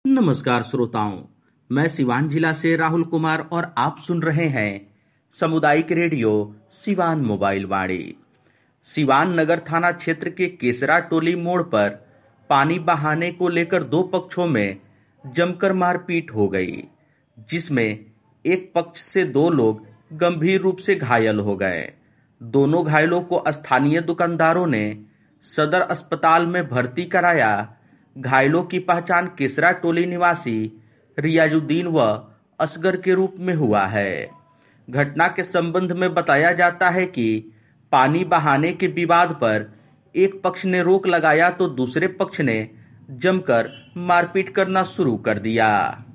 नमस्कार श्रोताओं, मैं सिवान जिला से राहुल कुमार और आप सुन रहे हैं सामुदायिक रेडियो सिवान मोबाइल वाणी। सिवान नगर थाना क्षेत्र के केसरा टोली मोड़ पर पानी बहाने को लेकर दो पक्षों में जमकर मारपीट हो गई, जिसमें एक पक्ष से दो लोग गंभीर रूप से घायल हो गए। दोनों घायलों को स्थानीय दुकानदारों ने सदर अस्पताल में भर्ती कराया। घायलों की पहचान केसरा टोली निवासी रियाजुद्दीन व असगर के रूप में हुआ है। घटना के संबंध में बताया जाता है कि पानी बहाने के विवाद पर एक पक्ष ने रोक लगाया तो दूसरे पक्ष ने जमकर मारपीट करना शुरू कर दिया।